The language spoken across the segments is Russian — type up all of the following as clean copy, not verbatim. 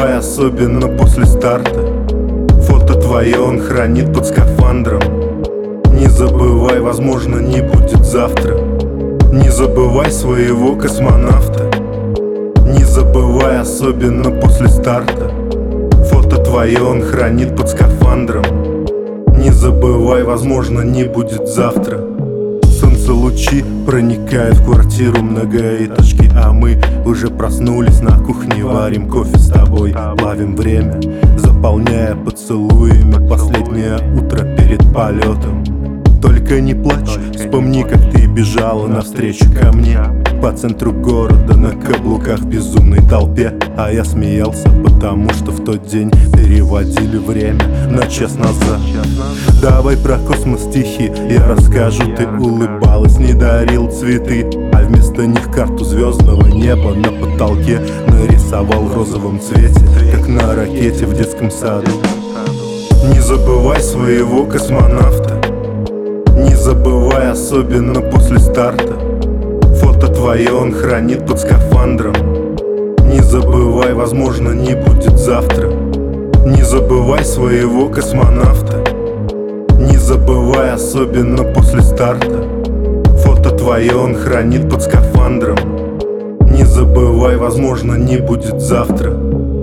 забывай, особенно после старта. Фото твое он хранит под скафандром. Не забывай, возможно, не будет завтра. Не забывай своего космонавта. Не забывай, особенно после старта. Фото твое он хранит под скафандром. Не забывай, возможно, не будет завтра. Солнце лучи проникают в квартиру многоэтажки, а мы уже проснулись на кухне, варим кофе с тобой, ловим время, заполняя поцелуями последнее утро перед полетом. Только не плачь, вспомни, как ты бежала навстречу ко мне по центру города на каблуках в безумной толпе. А я смеялся, потому что в тот день переводили время на час назад. Давай про космос стихи я расскажу. Ты улыбалась, не дарил цветы, а вместо них карту звездного неба на потолке нарисовал в розовом цвете, как на ракете в детском саду. Не забывай своего космонавта. Не забывай, особенно после старта. Фото твое он хранит под скафандром. Не забывай, возможно, не будет завтра. Не забывай своего космонавта. Не забывай, особенно после старта. Фото твое он хранит под скафандром. Не забывай, возможно, не будет завтра.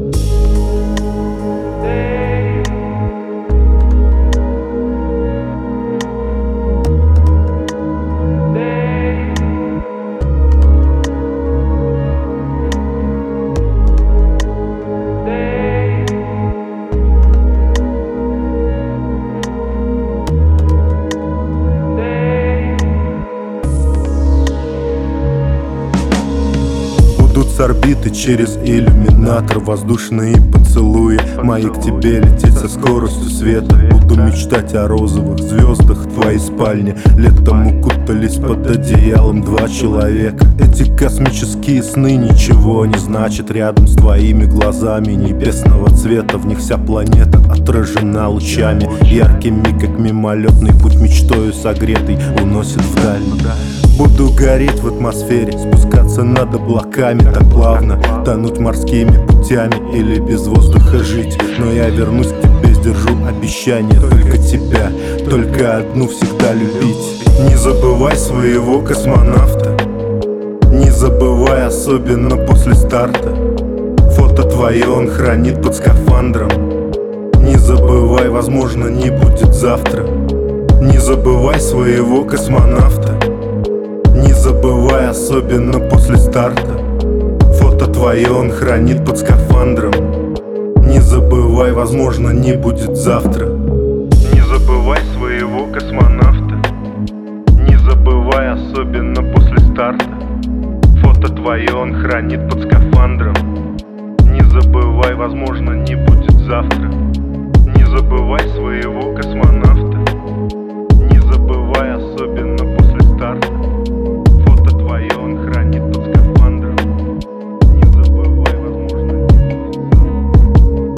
С орбиты через иллюминатор, воздушные поцелуи мои к тебе лететь со скоростью света. Буду мечтать о розовых звездах в твоей спальне. Летом укутались под одеялом два человека. Эти космические сны ничего не значат рядом с твоими глазами небесного цвета. В них вся планета отражена лучами яркими, как мимолетный путь мечтою согретый уносит вдаль. Буду гореть в атмосфере, спускаться над облаками так плавно, тонуть морскими путями или без воздуха жить. Но я вернусь к тебе, сдержу обещание только тебя, только одну всегда любить. Не забывай своего космонавта. Не забывай, особенно после старта. Фото твое он хранит под скафандром. Не забывай, возможно, не будет завтра. Не забывай своего космонавта. Не забывай, особенно после старта. Фото твое он хранит под скафандром. Не забывай, возможно, не будет завтра. Не забывай своего космонавта. Не забывай, особенно после старта. Фото твое он хранит под скафандром. Не забывай, возможно, не будет завтра. Не забывай своего космонавта.